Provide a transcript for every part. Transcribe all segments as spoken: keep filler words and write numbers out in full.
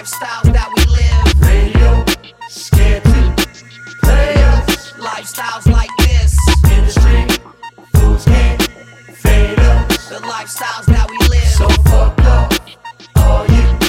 lifestyles that we live. Radio, scared to play us. Lifestyles like this. Industry, fools can't fade us. The lifestyles that we live. So fuck off, all you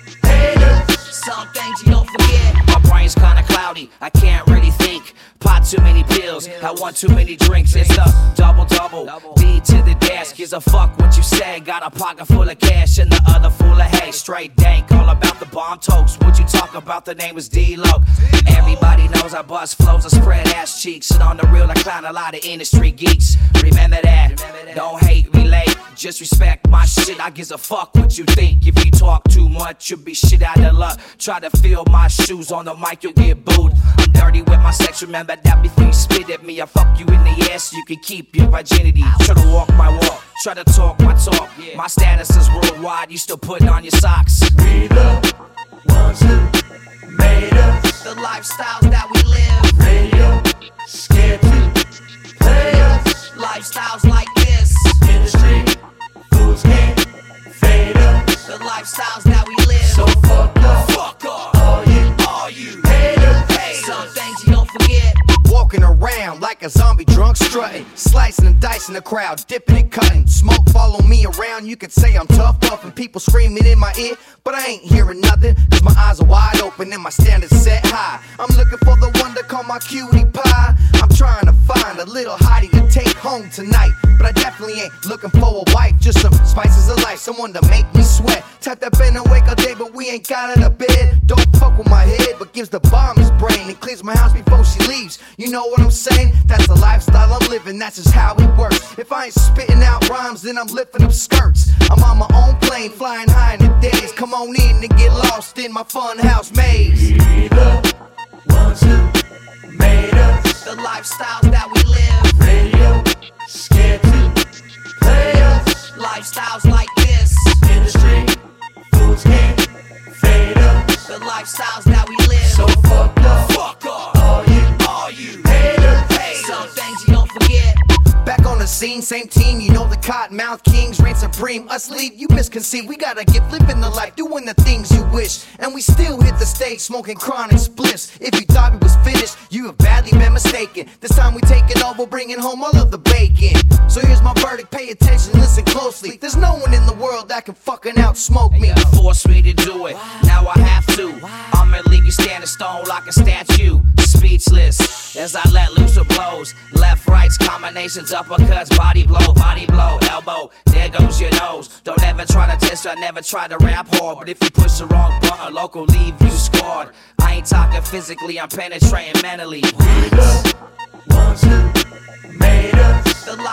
haters. Some things you don't forget. My brain's kinda cloudy, I can't really think. Pop too many pills, I want too many drinks. It's a double double, D to the dash. Gives a fuck what you say. Got a pocket full of cash and the other full of hay. Straight dank, all about the bomb toast. What you talk about, the name is D-Lo. Everybody knows I bust flows, I spread ass cheeks. And on the real, I clown a lot of industry geeks. Remember that, don't hate, relate. Just respect my shit, I gives a fuck what you think. If you talk too much, you'll be shit out of luck. Try to fill my shoes on the mic, you'll get booed. I'm dirty with my sex, remember that before you spit at me. I fuck you in the ass so you can keep your virginity. Try to walk my walk, try to talk my talk. My status is worldwide, you still putting on your socks. We the ones who made us. The lifestyles that we live. Radio, scared to play us. Lifestyles like this. Industry, fools can't fade us. The lifestyles that we live. So fuck off, Fuck off, all you all you haters. Some things you don't forget. Walking around like a zombie drunk strutting, slicing and dicing the crowd, dipping and cutting. Smoke follow me around, you could say I'm tough puffing. People screaming in my ear, but I ain't hearing nothing. Cause my eyes are wide open and my standards set high. I'm looking for the one to call my cutie pie. I'm trying to find a little hottie to take home tonight. But I definitely ain't looking for a wife, just some spices of life, someone to make me sweat. Type that been awake all day, but we ain't got out of bed. Don't fuck with my head, but gives the bomb his brain and clears my house before she leaves. You know what I'm saying? That's the lifestyle I'm living, that's just how it works. If I ain't spitting out rhymes, then I'm lifting up skirts. I'm on my own plane, flying high in the days. Come on in and get lost in my fun house maze. We the ones who made us. The lifestyles that we live. Radio, scared to play us. Lifestyles like this. Industry, fools can't fade us. The lifestyles that we live. So fuck off, fuck off, all you all you haters. Some things you don't forget. Back on the scene, same team, you know the Cottonmouth Kings reign supreme. Us lead, you misconceive. We gotta get living the life, doing the things you wish. And we still hit the stage, smoking chronic spliffs. If you thought it was finished, you have badly been mistaken. This time we take it over, bringing home all of the bacon. So here's my verdict, pay attention, listen closely. There's no one in the world that can fucking out-smoke me. Force me to do it, now I have to. I'ma leave you standing stone like a statue. Speechless, as I let loose the blows. Left, rights, combinations, uppercuts, body blow, body blow, elbow. There goes your nose. Don't ever try to test, I never try to rap hard. But if you push the wrong button, local leave you scarred. I ain't talking physically, I'm penetrating mentally. We the ones who made us. The